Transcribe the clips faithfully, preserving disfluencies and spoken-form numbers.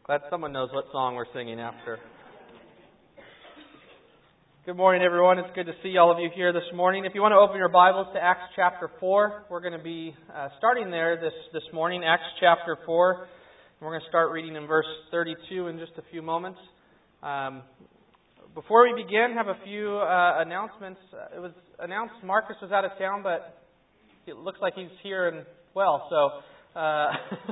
Glad someone knows what song we're singing after. Good morning, everyone. It's good to see all of you here this morning. If you want to open your Bibles to Acts chapter four, we're going to be uh, starting there this, this morning, Acts chapter four. And we're going to start reading in verse thirty-two in just a few moments. Um, before we begin, have a few uh, announcements. Uh, it was announced Marcus was out of town, but it looks like he's here and well, so uh,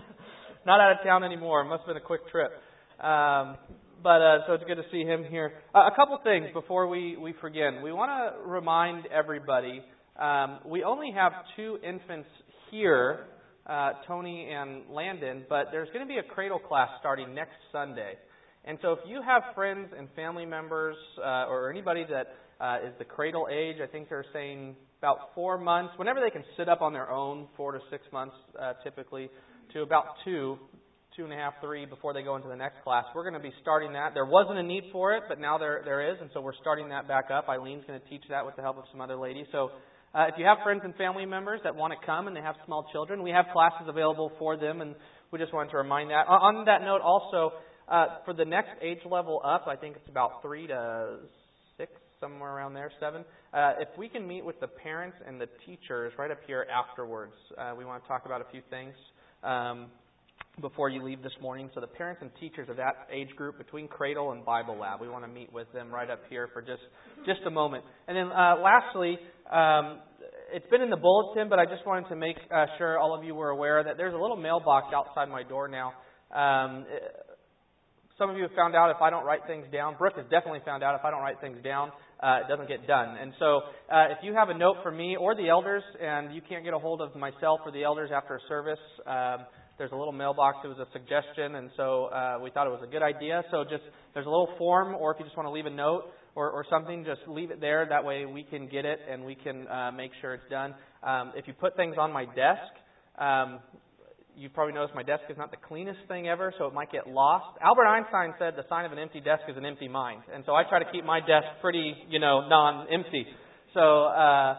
not out of town anymore. Must have been a quick trip. Um, but uh, so it's good to see him here. Uh, a couple things before we, we begin. We want to remind everybody, um, we only have two infants here, uh, Tony and Landon, but there's going to be a cradle class starting next Sunday. And so if you have friends and family members uh, or anybody that uh, is the cradle age, I think they're saying about four months, whenever they can sit up on their own, four to six months uh, typically, to about two, two and a half, three before they go into the next class. We're going to be starting that. There wasn't a need for it, but now there there is, and so we're starting that back up. Eileen's going to teach that with the help of some other ladies. So uh, if you have friends and family members that want to come and they have small children, we have classes available for them, and we just wanted to remind that. On, on that note also, uh, for the next age level up, I think it's about three to six, somewhere around there, seven. Uh, if we can meet with the parents and the teachers right up here afterwards, uh, we want to talk about a few things um, before you leave this morning. So the parents and teachers of that age group between Cradle and Bible Lab, we want to meet with them right up here for just, just a moment. And then uh, lastly, um, it's been in the bulletin, but I just wanted to make uh, sure all of you were aware that there's a little mailbox outside my door now. Um, Some of you have found out if I don't write things down. Brooke has definitely found out if I don't write things down, uh, it doesn't get done. And so uh, if you have a note for me or the elders and you can't get a hold of myself or the elders after a service, um, there's a little mailbox. It was a suggestion, and so uh, we thought it was a good idea. So just there's a little form, or if you just want to leave a note or, or something, just leave it there. That way we can get it and we can uh, make sure it's done. Um, if you put things on my desk, um, you probably noticed my desk is not the cleanest thing ever, so it might get lost. Albert Einstein said the sign of an empty desk is an empty mind. And so I try to keep my desk pretty, you know, non-empty. So, uh,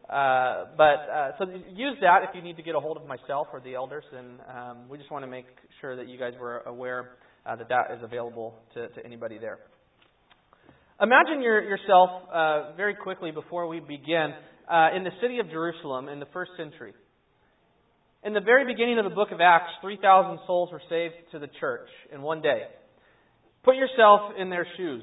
uh, but, uh, so use that if you need to get a hold of myself or the elders. And um, we just want to make sure that you guys were aware uh, that that is available to, to anybody there. Imagine your, yourself, uh, very quickly before we begin, uh, in the city of Jerusalem in the first century. In the very beginning of the book of Acts, three thousand souls were saved to the church in one day. Put yourself in their shoes.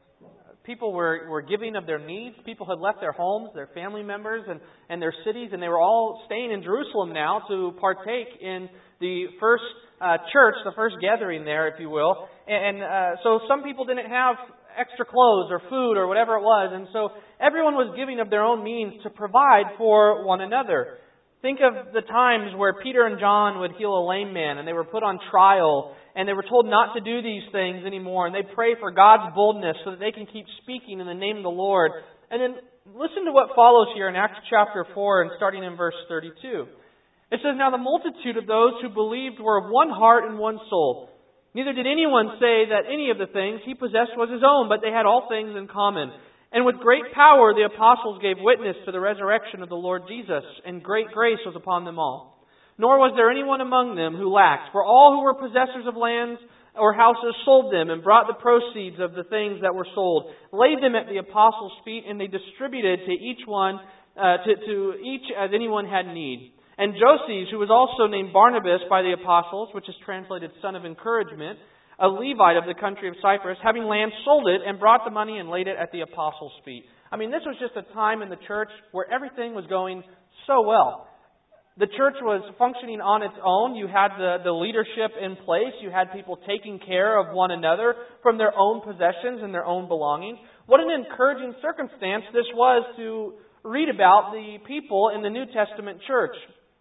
People were, were giving of their needs. People had left their homes, their family members, and, and their cities, and they were all staying in Jerusalem now to partake in the first uh, church, the first gathering there, if you will. And uh, so some people didn't have extra clothes or food or whatever it was, and so everyone was giving of their own means to provide for one another. Think of the times where Peter and John would heal a lame man and they were put on trial and they were told not to do these things anymore, and they pray for God's boldness so that they can keep speaking in the name of the Lord. And then listen to what follows here in Acts chapter four and starting in verse thirty-two. It says, "Now the multitude of those who believed were of one heart and one soul. Neither did anyone say that any of the things he possessed was his own, but they had all things in common. And with great power the apostles gave witness to the resurrection of the Lord Jesus, and great grace was upon them all. Nor was there anyone among them who lacked, for all who were possessors of lands or houses sold them and brought the proceeds of the things that were sold, laid them at the apostles' feet, and they distributed to each one, uh, to, to each as anyone had need. And Joses, who was also named Barnabas by the apostles, which is translated son of encouragement, a Levite of the country of Cyprus, having land, sold it and brought the money and laid it at the apostles' feet." I mean, this was just a time in the church where everything was going so well. The church was functioning on its own. You had the, the leadership in place. You had people taking care of one another from their own possessions and their own belongings. What an encouraging circumstance this was to read about the people in the New Testament church.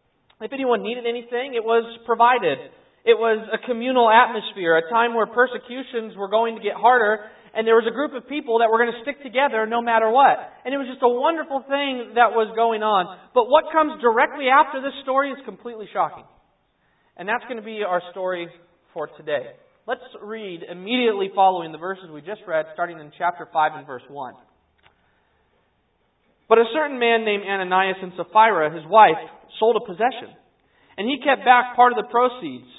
If anyone needed anything, it was provided. It was a communal atmosphere, a time where persecutions were going to get harder, and there was a group of people that were going to stick together no matter what. And it was just a wonderful thing that was going on. But what comes directly after this story is completely shocking. And that's going to be our story for today. Let's read immediately following the verses we just read, starting in chapter five and verse one. "But a certain man named Ananias and Sapphira, his wife, sold a possession, and he kept back part of the proceeds.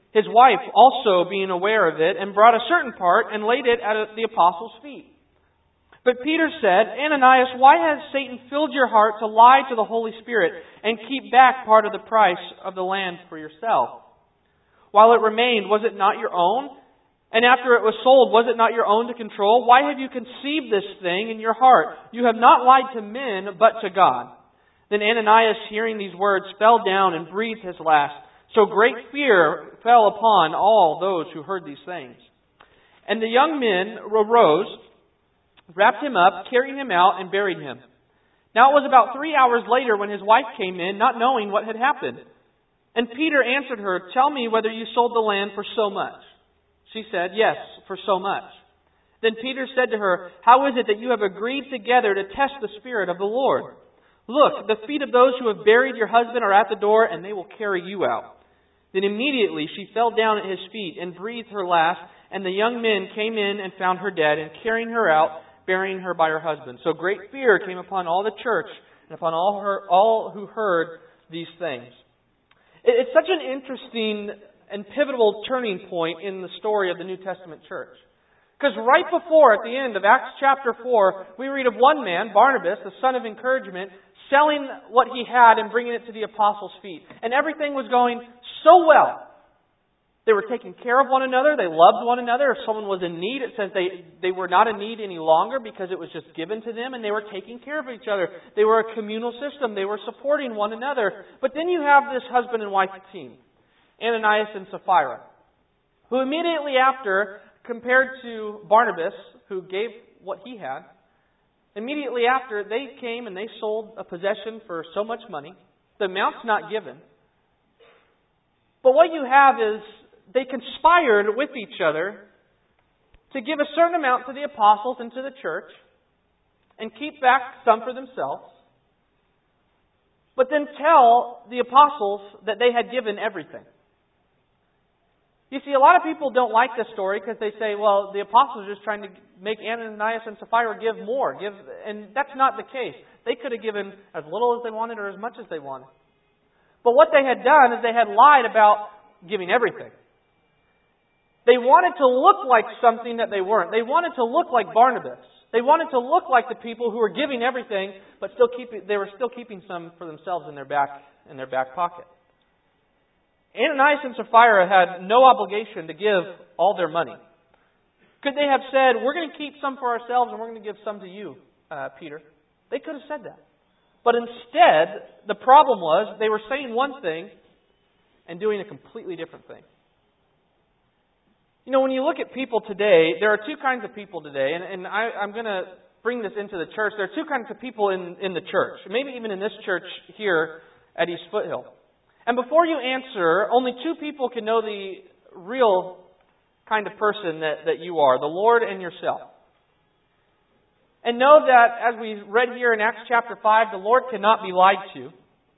his wife also being aware of it, and brought a certain part and laid it at the apostles' feet. But Peter said, Ananias, why has Satan filled your heart to lie to the Holy Spirit and keep back part of the price of the land for yourself? While it remained, was it not your own? And after it was sold, was it not your own to control? Why have you conceived this thing in your heart? You have not lied to men, but to God. Then Ananias, hearing these words, fell down and breathed his last. So great fear fell upon all those who heard these things. And the young men arose, wrapped him up, carried him out, and buried him. Now it was about three hours later when his wife came in, not knowing what had happened. And Peter answered her, Tell me whether you sold the land for so much. She said, Yes, for so much. Then Peter said to her, How is it that you have agreed together to test the Spirit of the Lord? Look, the feet of those who have buried your husband are at the door, and they will carry you out. Then immediately she fell down at his feet and breathed her last, and the young men came in and found her dead, and carrying her out, burying her by her husband. So great fear came upon all the church and upon all her all who heard these things. It's such an interesting and pivotal turning point in the story of the New Testament church. Because right before, at the end of Acts chapter four, we read of one man, Barnabas, the son of encouragement, selling what he had and bringing it to the apostles' feet. And everything was going so well. They were taking care of one another. They loved one another. If someone was in need, it says they, they were not in need any longer because it was just given to them, and they were taking care of each other. They were a communal system. They were supporting one another. But then you have this husband and wife team, Ananias and Sapphira, who immediately after, compared to Barnabas, who gave what he had, immediately after, they came and they sold a possession for so much money. The amount's not given. But what you have is they conspired with each other to give a certain amount to the apostles and to the church and keep back some for themselves, but then tell the apostles that they had given everything. You see, a lot of people don't like this story because they say, well, the apostles are just trying to make Ananias and Sapphira give more. give, And that's not the case. They could have given as little as they wanted or as much as they wanted. But what they had done is they had lied about giving everything. They wanted to look like something that they weren't. They wanted to look like Barnabas. They wanted to look like the people who were giving everything, but still keeping, they were still keeping some for themselves in their back in their back pocket. Ananias and Sapphira had no obligation to give all their money. Could they have said, we're going to keep some for ourselves and we're going to give some to you, uh, Peter? They could have said that. But instead, the problem was they were saying one thing and doing a completely different thing. You know, when you look at people today, there are two kinds of people today, and, and I, I'm going to bring this into the church. There are two kinds of people in, in the church, maybe even in this church here at East Foothill. And before you answer, only two people can know the real kind of person that, that you are, the Lord and yourself. And know that, as we read here in Acts chapter five, the Lord cannot be lied to.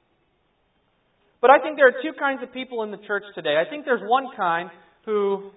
But I think there are two kinds of people in the church today. I think there's one kind who...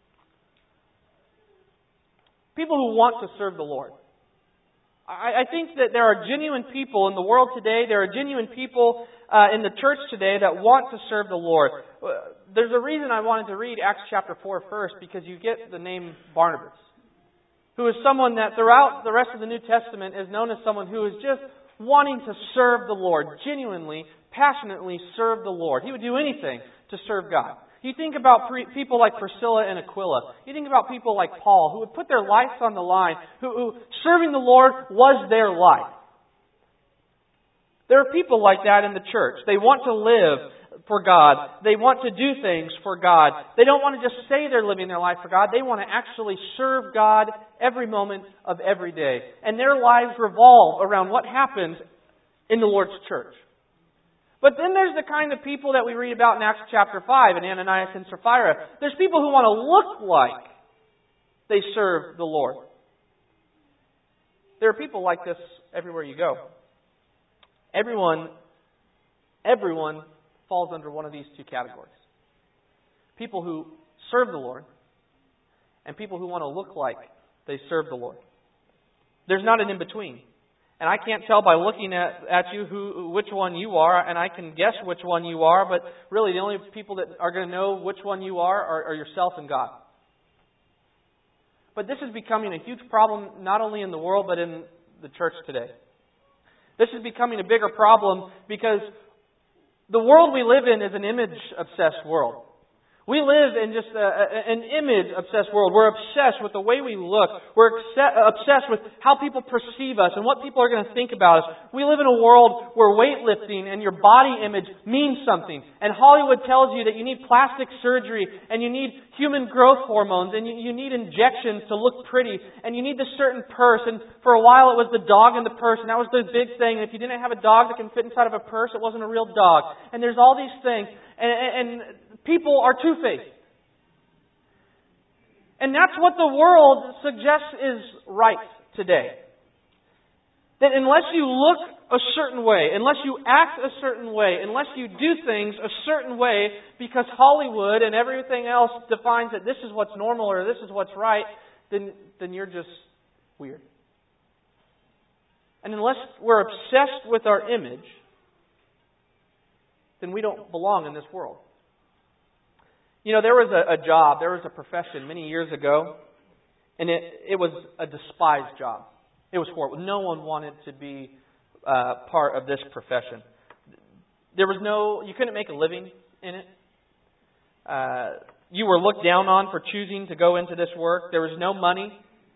people who want to serve the Lord. I, I think that there are genuine people in the world today, there are genuine people uh, in the church today that want to serve the Lord. There's a reason I wanted to read Acts chapter four first, because you get the name Barnabas, who is someone that throughout the rest of the New Testament is known as someone who is just wanting to serve the Lord, genuinely, passionately serve the Lord. He would do anything to serve God. You think about pre- people like Priscilla and Aquila. You think about people like Paul, who would put their lives on the line, who, who serving the Lord was their life. There are people like that in the church. They want to live for God. They want to do things for God. They don't want to just say they're living their life for God. They want to actually serve God every moment of every day. And their lives revolve around what happens in the Lord's church. But then there's the kind of people that we read about in Acts chapter five in Ananias and Sapphira. There's people who want to look like they serve the Lord. There are people like this everywhere you go. Everyone, everyone falls under one of these two categories. People who serve the Lord and people who want to look like they serve the Lord. There's not an in-between. And I can't tell by looking at, at you who which one you are, and I can guess which one you are, but really the only people that are going to know which one you are are, are yourself and God. But this is becoming a huge problem not only in the world, but in the church today. This is becoming a bigger problem because the world we live in is an image-obsessed world. We live in just a, an image-obsessed world. We're obsessed with the way we look. We're obsessed with how people perceive us and what people are going to think about us. We live in a world where weightlifting and your body image means something. And Hollywood tells you that you need plastic surgery and you need human growth hormones and you, you need injections to look pretty and you need this certain purse. And for a while it was the dog in the purse, and that was the big thing. And if you didn't have a dog that can fit inside of a purse, it wasn't a real dog. And there's all these things. And, and people are two-faced. And that's what the world suggests is right today. That unless you look a certain way, unless you act a certain way, unless you do things a certain way because Hollywood and everything else defines that this is what's normal or this is what's right, then, then you're just weird. And unless we're obsessed with our image, then we don't belong in this world. You know, there was a, a job, there was a profession many years ago, and it, it was a despised job. It was horrible. No one wanted to be uh, part of this profession. There was no, you couldn't make a living in it. Uh, you were looked down on for choosing to go into this work. There was no money.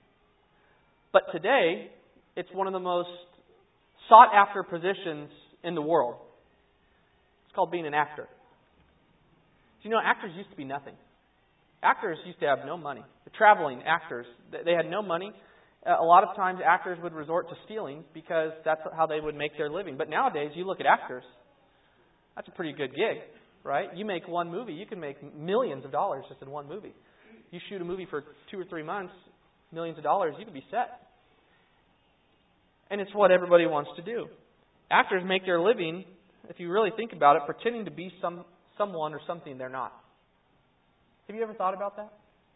But today, it's one of the most sought after positions in the world. It's called being an actor. Do you know, actors used to be nothing. Actors used to have no money. The traveling actors, they had no money. A lot of times actors would resort to stealing because that's how they would make their living. But nowadays, you look at actors, that's a pretty good gig, right? You make one movie, you can make millions of dollars just in one movie. You shoot a movie for two or three months, millions of dollars, you could be set. And it's what everybody wants to do. Actors make their living, if you really think about it, pretending to be some someone or something they're not. Have you ever thought about that?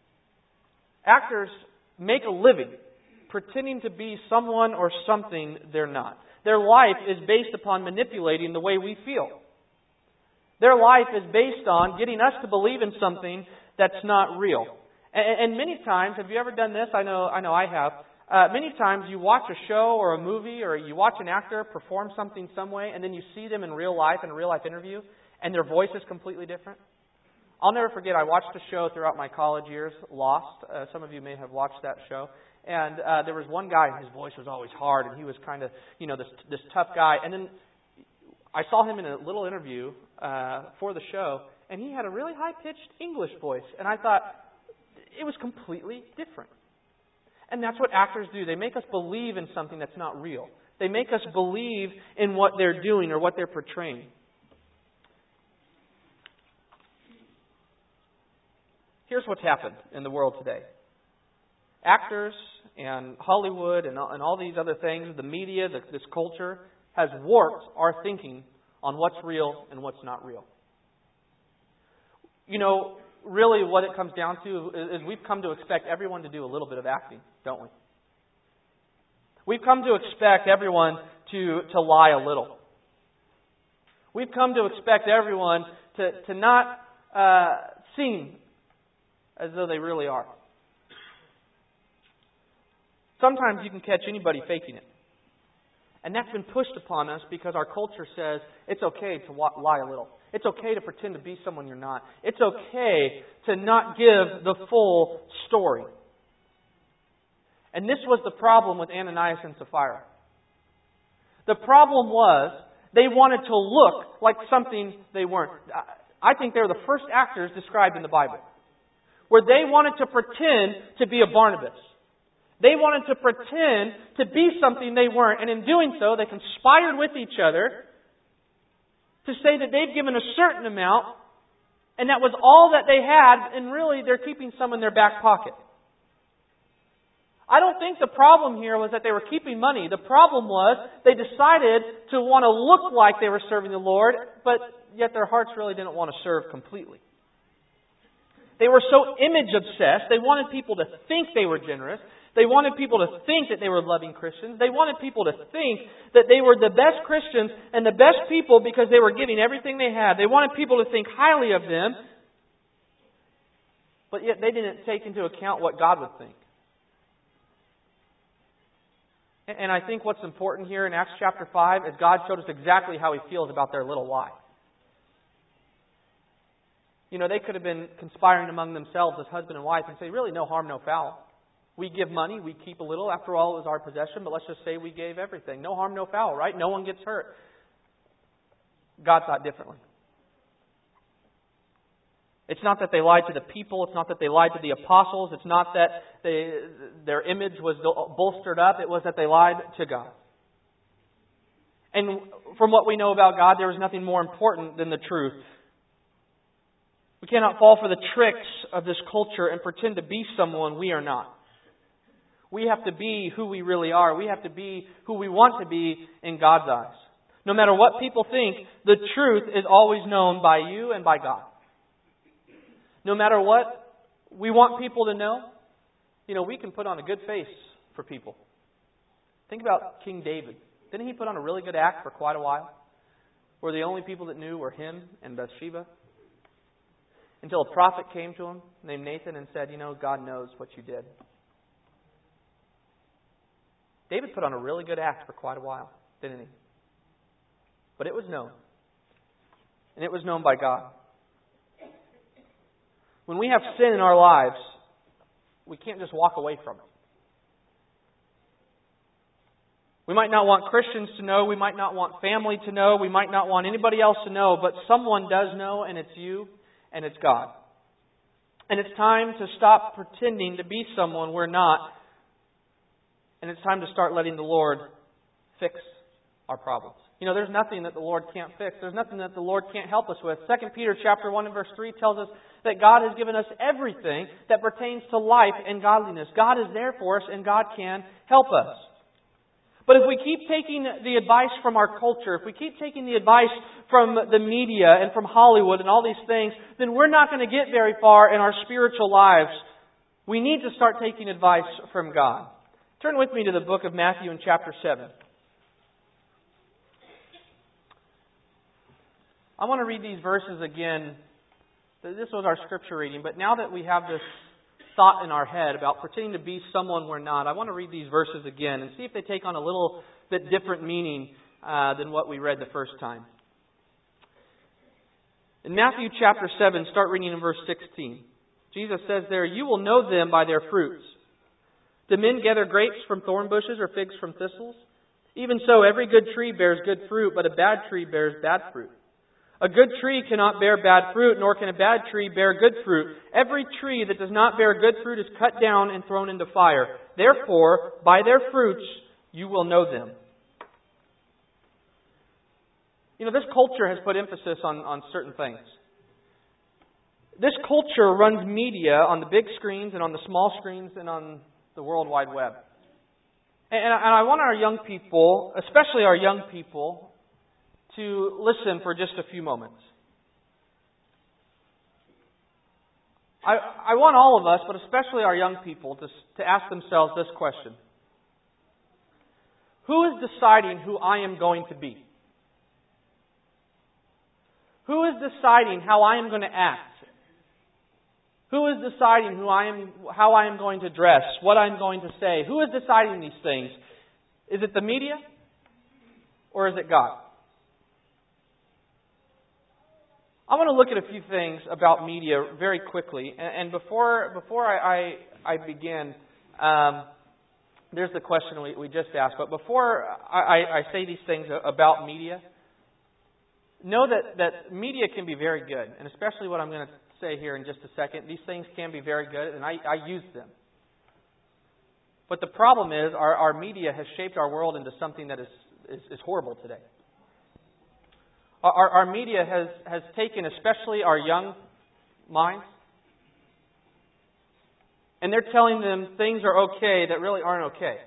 Actors make a living pretending to be someone or something they're not. Their life is based upon manipulating the way we feel. Their life is based on getting us to believe in something that's not real. And, and many times, have you ever done this? I know, I know I have. Uh, many times you watch a show or a movie or you watch an actor perform something some way and then you see them in real life, in a real life interview, and their voice is completely different. I'll never forget, I watched a show throughout my college years, Lost. Uh, some of you may have watched that show. And uh, there was one guy, and his voice was always hard, and he was kind of, you know, this this tough guy. And then I saw him in a little interview uh, for the show, and he had a really high-pitched English voice. And I thought, it was completely different. And that's what actors do. They make us believe in something that's not real. They make us believe in what they're doing or what they're portraying. Here's what's happened in the world today. Actors and Hollywood and all, and all these other things, the media, the, this culture, has warped our thinking on what's real and what's not real. You know, really what it comes down to is, is we've come to expect everyone to do a little bit of acting, don't we? We've come to expect everyone to, to lie a little. We've come to expect everyone to, to not uh, seem as though they really are. Sometimes you can catch anybody faking it. And that's been pushed upon us because our culture says it's okay to lie a little. It's okay to pretend to be someone you're not. It's okay to not give the full story. And this was the problem with Ananias and Sapphira. The problem was they wanted to look like something they weren't. I think they're the first actors described in the Bible, where they wanted to pretend to be a Barnabas. They wanted to pretend to be something they weren't. And in doing so, they conspired with each other to say that they'd given a certain amount, and that was all that they had, and really they're keeping some in their back pocket. I don't think the problem here was that they were keeping money. The problem was they decided to want to look like they were serving the Lord, but yet their hearts really didn't want to serve completely. They were so image obsessed, they wanted people to think they were generous. They wanted people to think that they were loving Christians. They wanted people to think that they were the best Christians and the best people because they were giving everything they had. They wanted people to think highly of them, but yet they didn't take into account what God would think. And I think what's important here in Acts chapter five is God showed us exactly how He feels about their little lie. You know, they could have been conspiring among themselves as husband and wife and say, really, no harm, no foul. We give money, we keep a little. After all, it was our possession, but let's just say we gave everything. No harm, no foul, right? No one gets hurt. God thought differently. It's not that they lied to the people. It's not that they lied to the apostles. It's not that they, their image was bolstered up. It was that they lied to God. And from what we know about God, there is nothing more important than the truth. We cannot fall for the tricks of this culture and pretend to be someone we are not. We have to be who we really are. We have to be who we want to be in God's eyes. No matter what people think, the truth is always known by you and by God. No matter what we want people to know, you know, we can put on a good face for people. Think about King David. Didn't he put on a really good act for quite a while? Where the only people that knew were him and Bathsheba? Until a prophet came to him named Nathan and said, you know, God knows what you did. David put on a really good act for quite a while, didn't he? But it was known. And it was known by God. When we have sin in our lives, we can't just walk away from it. We might not want Christians to know. We might not want family to know. We might not want anybody else to know. But someone does know, and it's you, and it's God. And it's time to stop pretending to be someone we're not. And it's time to start letting the Lord fix our problems. You know, there's nothing that the Lord can't fix. There's nothing that the Lord can't help us with. Second Peter chapter one and verse three tells us that God has given us everything that pertains to life and godliness. God is there for us and God can help us. But if we keep taking the advice from our culture, if we keep taking the advice from the media and from Hollywood and all these things, then we're not going to get very far in our spiritual lives. We need to start taking advice from God. Turn with me to the book of Matthew in chapter seven. I want to read these verses again. This was our scripture reading, but now that we have this thought in our head about pretending to be someone we're not, I want to read these verses again and see if they take on a little bit different meaning uh, than what we read the first time. In Matthew chapter seven, start reading in verse sixteen. Jesus says there, "You will know them by their fruits. Do men gather grapes from thorn bushes or figs from thistles? Even so, every good tree bears good fruit, but a bad tree bears bad fruit. A good tree cannot bear bad fruit, nor can a bad tree bear good fruit. Every tree that does not bear good fruit is cut down and thrown into fire. Therefore, by their fruits you will know them." You know, this culture has put emphasis on, on certain things. This culture runs media on the big screens and on the small screens and on the World Wide Web. And, and I want our young people, especially our young people, to listen for just a few moments. I, I want all of us, but especially our young people, to, to ask themselves this question. Who is deciding who I am going to be? Who is deciding how I am going to act? Who is deciding who I am, how I am going to dress, what I'm going to say? Who is deciding these things? Is it the media or is it God? I want to look at a few things about media very quickly. And before before I, I, I begin, um, there's the question we, we just asked. But before I, I say these things about media, know that, that media can be very good. And especially what I'm going to say here in just a second. These things can be very good, and I, I use them. But the problem is our, our media has shaped our world into something that is, is, is horrible today. Our, our media has, has taken, especially our young minds, and they're telling them things are okay that really aren't okay.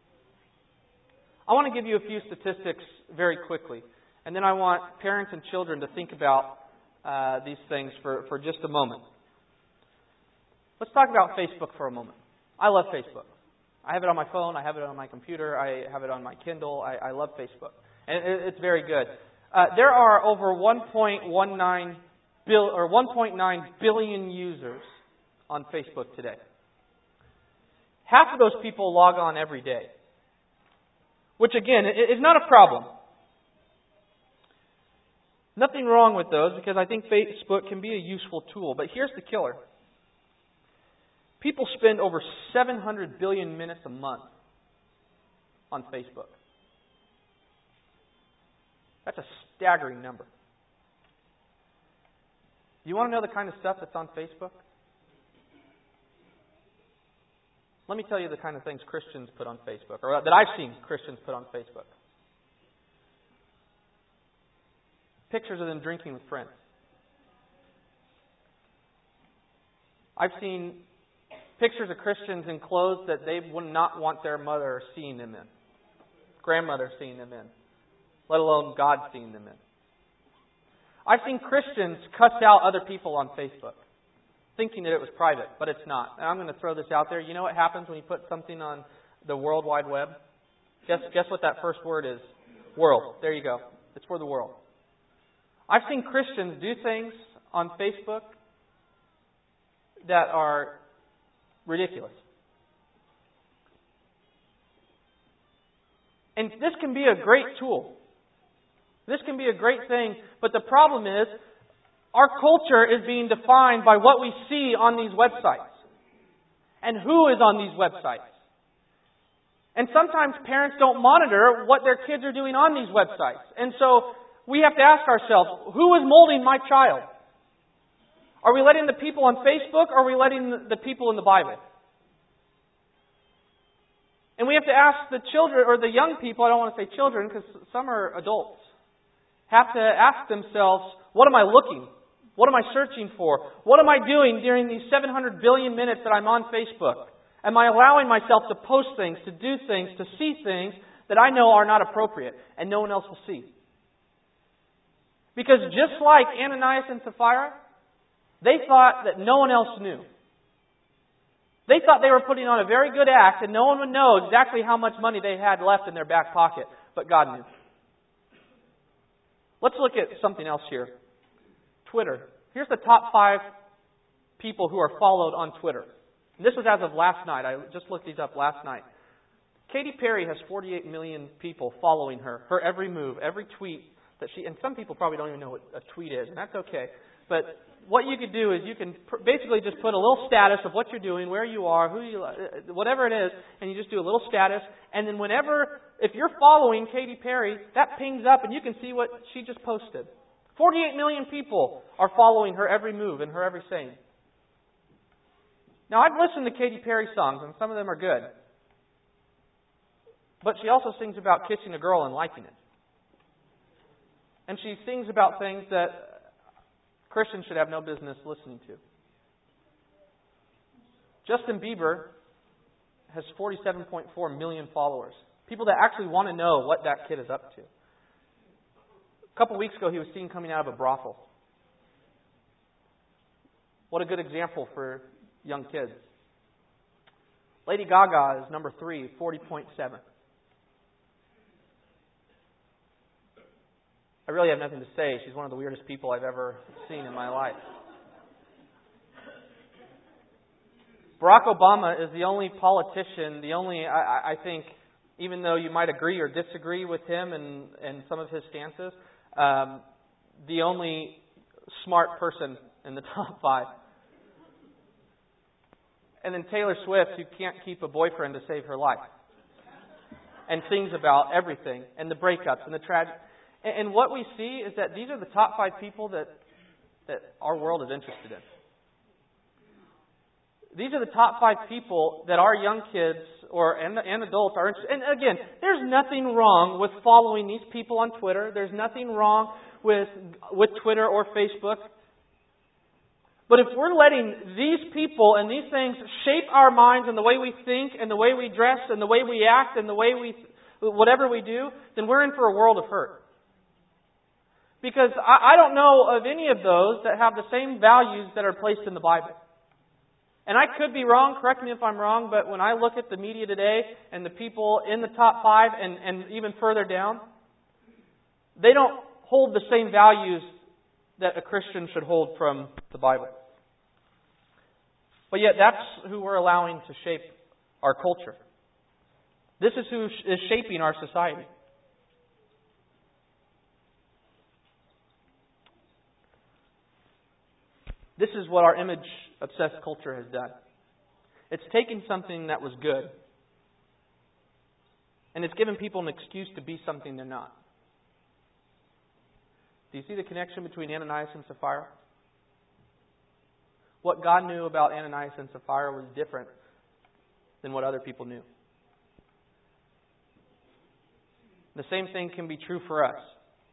I want to give you a few statistics very quickly, and then I want parents and children to think about uh, these things for, for just a moment. Let's talk about Facebook for a moment. I love Facebook. I have it on my phone. I have it on my computer. I have it on my Kindle. I, I love Facebook. And it, it's very good. Uh, there are over one point one nine bill or one point nine billion users on Facebook today. Half of those people log on every day, which again is not a problem. Nothing wrong with those because I think Facebook can be a useful tool. But here's the killer. People spend over seven hundred billion minutes a month on Facebook. That's a staggering number. You want to know the kind of stuff that's on Facebook? Let me tell you the kind of things Christians put on Facebook, or that I've seen Christians put on Facebook. Pictures of them drinking with friends. I've seen pictures of Christians in clothes that they would not want their mother seeing them in, grandmother seeing them in, let alone God seeing them in. I've seen Christians cuss out other people on Facebook, thinking that it was private, but it's not. And I'm going to throw this out there. You know what happens when you put something on the World Wide Web? Guess, guess what that first word is? World. There you go. It's for the world. I've seen Christians do things on Facebook that are ridiculous. And this can be a great tool. This can be a great thing, but the problem is our culture is being defined by what we see on these websites and who is on these websites. And sometimes parents don't monitor what their kids are doing on these websites. And so we have to ask ourselves, who is molding my child? Are we letting the people on Facebook or are we letting the people in the Bible? And we have to ask the children, or the young people, I don't want to say children because some are adults, have to ask themselves, what am I looking? What am I searching for? What am I doing during these seven hundred billion minutes that I'm on Facebook? Am I allowing myself to post things, to do things, to see things that I know are not appropriate and no one else will see? Because just like Ananias and Sapphira, they thought that no one else knew. They thought they were putting on a very good act and no one would know exactly how much money they had left in their back pocket, but God knew. Let's look at something else here. Twitter. Here's the top five people who are followed on Twitter. And this was as of last night. I just looked these up last night. Katy Perry has forty-eight million people following her. Her every move, every tweet that she... And some people probably don't even know what a tweet is, and that's okay. But what you could do is you can pr- basically just put a little status of what you're doing, where you are, who you... whatever it is, and you just do a little status. And then whenever... If you're following Katy Perry, that pings up and you can see what she just posted. forty-eight million people are following her every move and her every saying. Now, I've listened to Katy Perry songs, and some of them are good. But she also sings about kissing a girl and liking it. And she sings about things that Christians should have no business listening to. Justin Bieber has forty-seven point four million followers. People that actually want to know what that kid is up to. A couple weeks ago, he was seen coming out of a brothel. What a good example for young kids. Lady Gaga is number three, forty point seven. I really have nothing to say. She's one of the weirdest people I've ever seen in my life. Barack Obama is the only politician, the only, I, I think, even though you might agree or disagree with him and, and some of his stances, um, the only smart person in the top five. And then Taylor Swift, who can't keep a boyfriend to save her life. And sings about everything, and the breakups, and the tragedy. And, and what we see is that these are the top five people that, that our world is interested in. These are the top five people that our young kids or and, and adults are interested in. And again, there's nothing wrong with following these people on Twitter. There's nothing wrong with with Twitter or Facebook. But if we're letting these people and these things shape our minds and the way we think and the way we dress and the way we act and the way we, whatever we do, then we're in for a world of hurt. Because I, I don't know of any of those that have the same values that are placed in the Bible. And I could be wrong, correct me if I'm wrong, but when I look at the media today and the people in the top five and, and even further down, they don't hold the same values that a Christian should hold from the Bible. But yet that's who we're allowing to shape our culture. This is who is shaping our society. This is what our image-obsessed culture has done. It's taken something that was good, and it's given people an excuse to be something they're not. Do you see the connection between Ananias and Sapphira? What God knew about Ananias and Sapphira was different than what other people knew. The same thing can be true for us.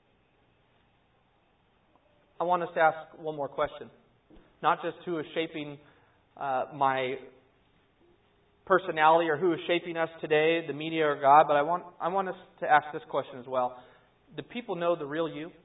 I want us to ask one more question. Not just who is shaping uh, my personality or who is shaping us today, the media or God, but I want I want us to ask this question as well. Do people know the real you?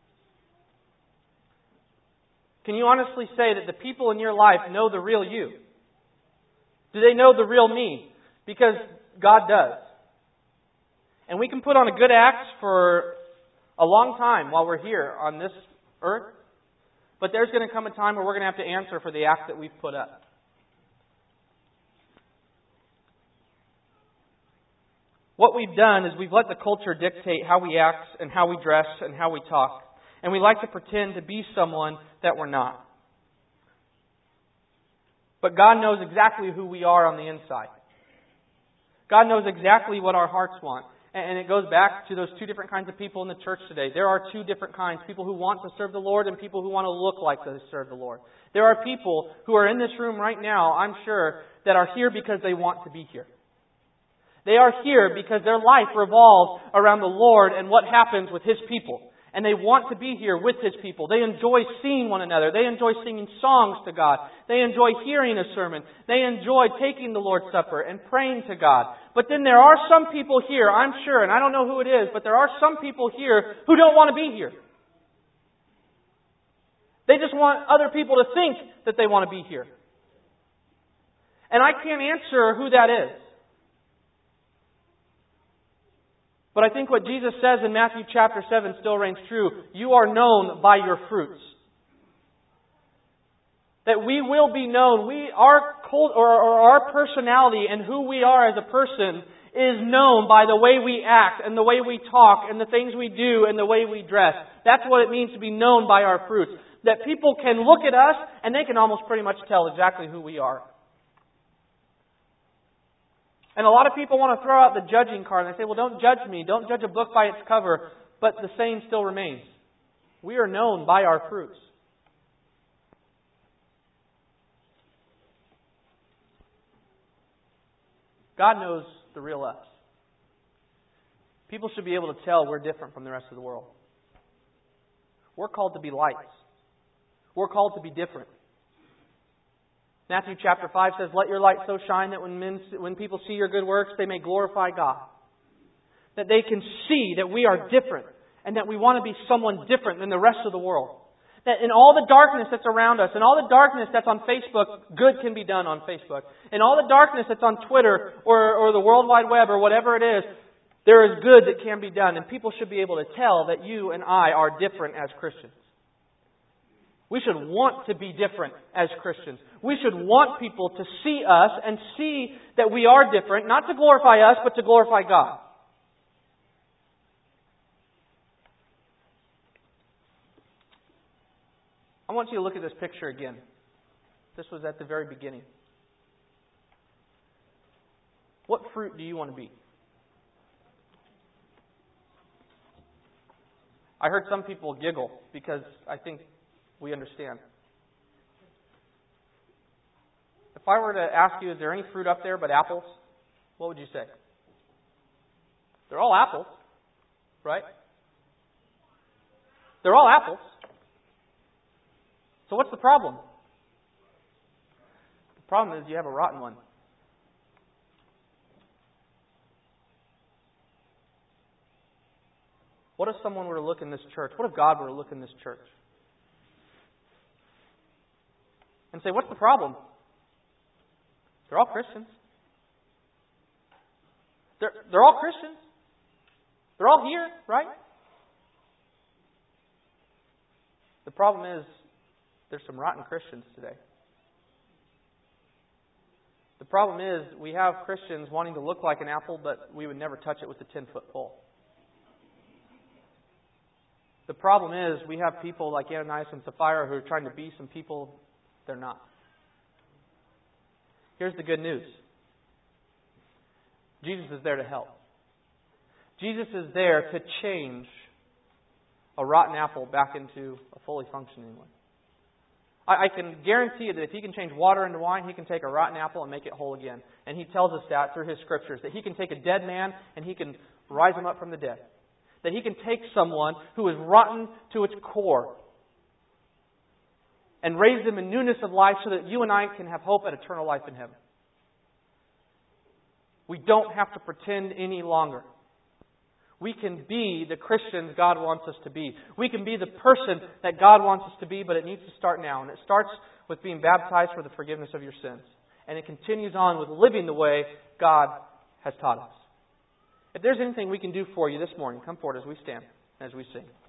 Can you honestly say that the people in your life know the real you? Do they know the real me? Because God does. And we can put on a good act for a long time while we're here on this earth. But there's going to come a time where we're going to have to answer for the act that we've put up. What we've done is we've let the culture dictate how we act and how we dress and how we talk. And we like to pretend to be someone that we're not. But God knows exactly who we are on the inside. God knows exactly what our hearts want. And it goes back to those two different kinds of people in the church today. There are two different kinds. People who want to serve the Lord and people who want to look like they serve the Lord. There are people who are in this room right now, I'm sure, that are here because they want to be here. They are here because their life revolves around the Lord and what happens with His people. And they want to be here with His people. They enjoy seeing one another. They enjoy singing songs to God. They enjoy hearing a sermon. They enjoy taking the Lord's Supper and praying to God. But then there are some people here, I'm sure, and I don't know who it is, but there are some people here who don't want to be here. They just want other people to think that they want to be here. And I can't answer who that is. But I think what Jesus says in Matthew chapter seven still reigns true. You are known by your fruits. That we will be known. We, our cult, or, or our personality and who we are as a person is known by the way we act and the way we talk and the things we do and the way we dress. That's what it means to be known by our fruits. That people can look at us and they can almost pretty much tell exactly who we are. And a lot of people want to throw out the judging card and they say, well, don't judge me. Don't judge a book by its cover. But the saying still remains. We are known by our fruits. God knows the real us. People should be able to tell we're different from the rest of the world. We're called to be lights. We're called to be different. Matthew chapter five says, let your light so shine that when men, when people see your good works, they may glorify God. That they can see that we are different and that we want to be someone different than the rest of the world. That in all the darkness that's around us, in all the darkness that's on Facebook, good can be done on Facebook. In all the darkness that's on Twitter or, or the World Wide Web or whatever it is, there is good that can be done. And people should be able to tell that you and I are different as Christians. We should want to be different as Christians. We should want people to see us and see that we are different, not to glorify us, but to glorify God. I want you to look at this picture again. This was at the very beginning. What fruit do you want to be? I heard some people giggle because I think we understand. If I were to ask you, is there any fruit up there but apples? What would you say? They're all apples, right? They're all apples. So what's the problem? The problem is you have a rotten one. What if someone were to look in this church? What if God were to look in this church? And say, what's the problem? They're all Christians. They're, they're all Christians. They're all here, right? The problem is, there's some rotten Christians today. The problem is, we have Christians wanting to look like an apple, but we would never touch it with a ten-foot pole. The problem is, we have people like Ananias and Sapphira who are trying to be some people they're not. Here's the good news. Jesus is there to help. Jesus is there to change a rotten apple back into a fully functioning one. I, I can guarantee you that if He can change water into wine, He can take a rotten apple and make it whole again. And He tells us that through His Scriptures, that He can take a dead man and He can rise him up from the dead. That He can take someone who is rotten to its core and raise them in newness of life so that you and I can have hope and eternal life in Heaven. We don't have to pretend any longer. We can be the Christians God wants us to be. We can be the person that God wants us to be, but it needs to start now. And it starts with being baptized for the forgiveness of your sins. And it continues on with living the way God has taught us. If there's anything we can do for you this morning, come forward as we stand, as we sing.